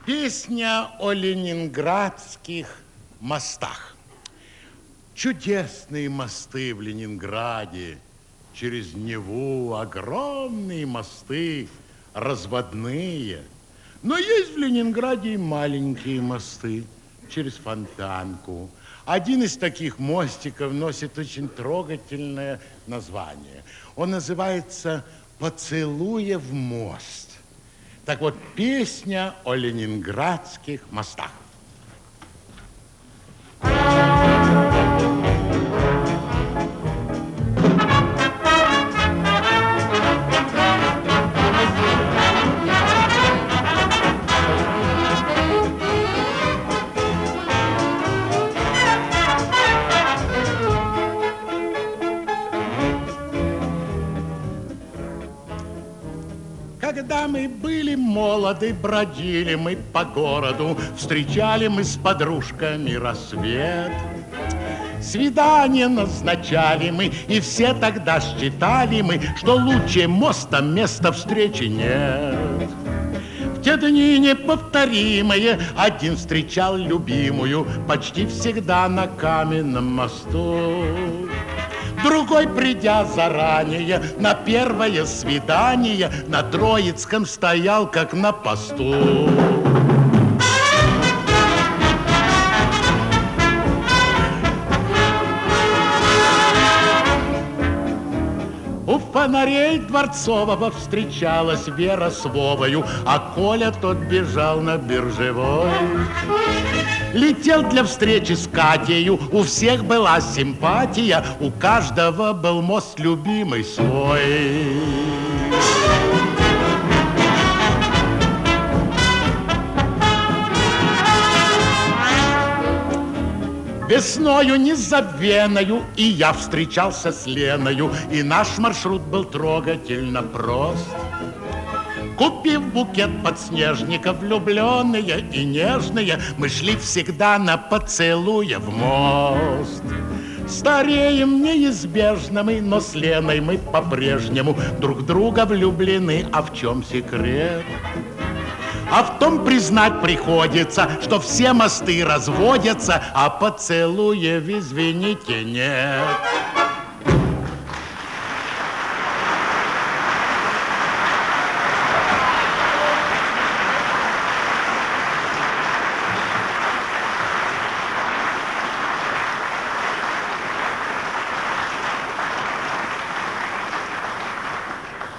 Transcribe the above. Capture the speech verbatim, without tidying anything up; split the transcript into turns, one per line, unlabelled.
Песня о ленинградских мостах. Чудесные мосты в Ленинграде. Через Неву огромные мосты, разводные. Но есть в Ленинграде и маленькие мосты через Фонтанку. Один из таких мостиков носит очень трогательное название. Он называется «Поцелуев мост». Так вот, песня о ленинградских мостах. Когда мы были молоды, бродили мы по городу, встречали мы с подружками рассвет. Свидание назначали мы, и все тогда считали мы, что лучше моста места встречи нет. В те дни неповторимые один встречал любимую почти всегда на каменном мосту. Другой, придя заранее на первое свидание, на Троицком стоял, как на посту. У фонарей Дворцового встречалась Вера с Вовою, а Коля тот бежал на Биржевой. Летел для встречи с Катею, у всех была симпатия, у каждого был мост любимый свой. Весною незабвеною и я встречался с Леною, и наш маршрут был трогательно прост. Купив букет подснежников, влюбленные и нежные, мы шли всегда на поцелуев мост. Стареем неизбежно мы, но с Леной мы по-прежнему друг в друга влюблены. А в чем секрет? А в том признать приходится, что все мосты разводятся, а поцелуев, извините, нет.